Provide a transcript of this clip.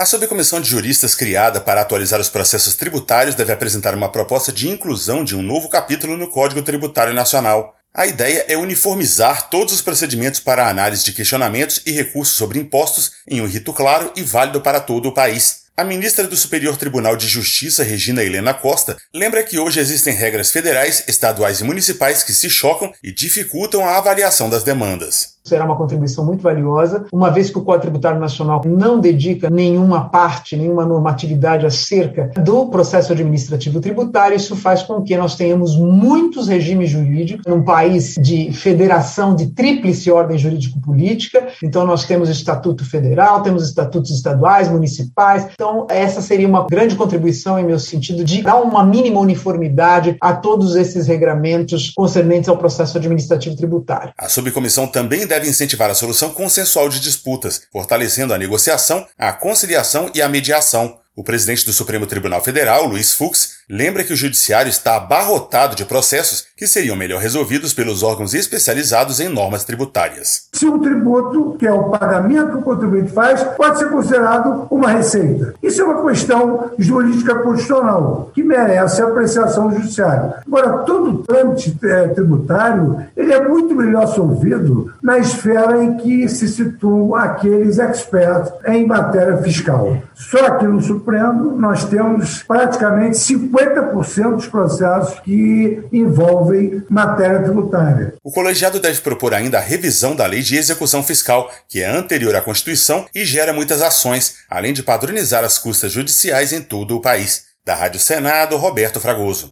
A subcomissão de juristas criada para atualizar os processos tributários deve apresentar uma proposta de inclusão de um novo capítulo no Código Tributário Nacional. A ideia é uniformizar todos os procedimentos para a análise de questionamentos e recursos sobre impostos em um rito claro e válido para todo o país. A ministra do Superior Tribunal de Justiça, Regina Helena Costa, lembra que hoje existem regras federais, estaduais e municipais que se chocam e dificultam a avaliação das demandas. Será uma contribuição muito valiosa, uma vez que o Código Tributário Nacional não dedica nenhuma parte, nenhuma normatividade acerca do processo administrativo tributário. Isso faz com que nós tenhamos muitos regimes jurídicos num país de federação de tríplice ordem jurídico-política. Então nós temos Estatuto Federal, temos estatutos estaduais, municipais. Então essa seria uma grande contribuição em meu sentido de dar uma mínima uniformidade a todos esses regramentos concernentes ao processo administrativo tributário. A subcomissão também deve incentivar a solução consensual de disputas, fortalecendo a negociação, a conciliação e a mediação. O presidente do Supremo Tribunal Federal, Luiz Fux, lembra que o judiciário está abarrotado de processos que seriam melhor resolvidos pelos órgãos especializados em normas tributárias. Se um tributo, que é o pagamento que o contribuinte faz, pode ser considerado uma receita. Isso é uma questão jurídica constitucional, que merece apreciação do judiciário. Agora, todo trâmite tributário, ele é muito melhor solvido na esfera em que se situam aqueles experts em matéria fiscal. Só que no Supremo, nós temos praticamente 50% dos processos que envolvem matéria tributária. O colegiado deve propor ainda a revisão da Lei de Execução Fiscal, que é anterior à Constituição e gera muitas ações, além de padronizar as custas judiciais em todo o país. Da Rádio Senado, Roberto Fragoso.